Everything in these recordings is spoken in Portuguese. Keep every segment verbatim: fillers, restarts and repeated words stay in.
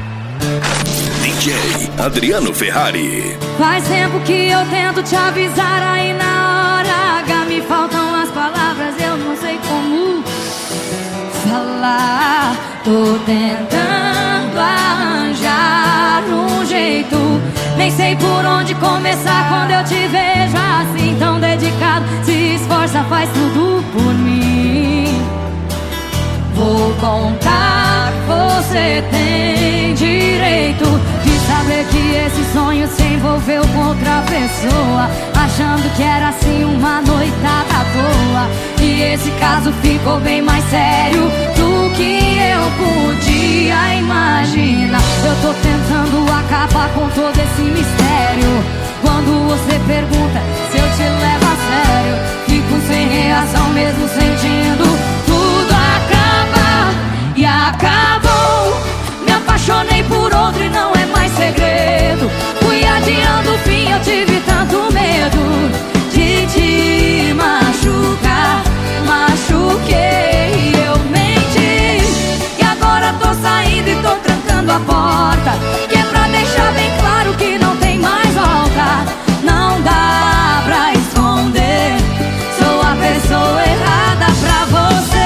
D J Adriano Ferrari. Faz tempo que eu tento te avisar, aí na hora H me faltam as palavras, eu não sei como falar. Tô tentando arranjar um jeito, nem sei por onde começar quando eu te vejo assim tão dedicado. Se esforça, faz tudo por mim. Vou contar, você tem direito de saber que esse sonho se envolveu com outra pessoa, achando que era assim uma noitada à toa. E esse caso ficou bem mais sério do que eu podia imaginar. Eu tô tentando acabar com todo esse mistério. Quando você pergunta se eu te levo a sério, fico sem reação mesmo sentindo. Tudo acaba e acabou. Me apaixonei por outro e não é mais segredo. Fui adiando o fim, eu tive tanto medo de te machucar. Machuquei, eu menti, e agora tô saindo e tô trancando a porta, que é pra deixar bem claro que não tem mais volta. Não dá pra esconder, sou a pessoa errada pra você.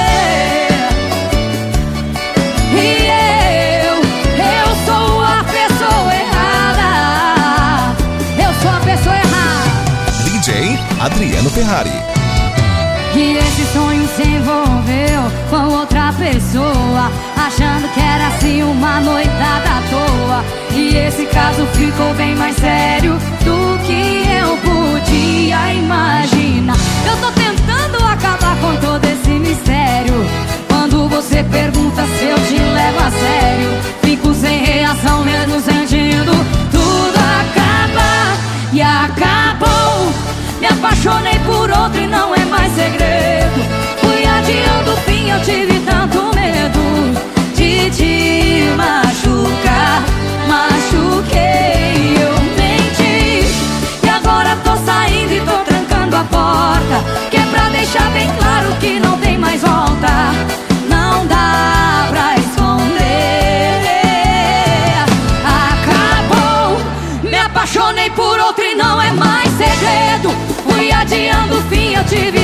E eu, eu sou a pessoa errada. Eu sou a pessoa errada. D J Adriano Ferrari. Que esse sonho se envolveu com outra pessoa, achando que era assim uma noitada à toa. E esse caso ficou bem mais sério do que eu podia imaginar. Eu tô tentando acabar com todo esse mistério. Quando você pergunta se eu te levo a sério, fico sem reação mesmo sentindo. Tudo acaba e acabou. Me apaixonei por outro e não é mais segredo. Fui adiando o fim, eu tive tanto medo de te machucar. Machuquei, eu menti, e agora tô saindo e tô trancando a porta, que é pra deixar bem claro que não tem mais volta. Não dá pra esconder. Acabou. Me apaixonei por outro e não é mais segredo. Fui adiando o fim, eu tive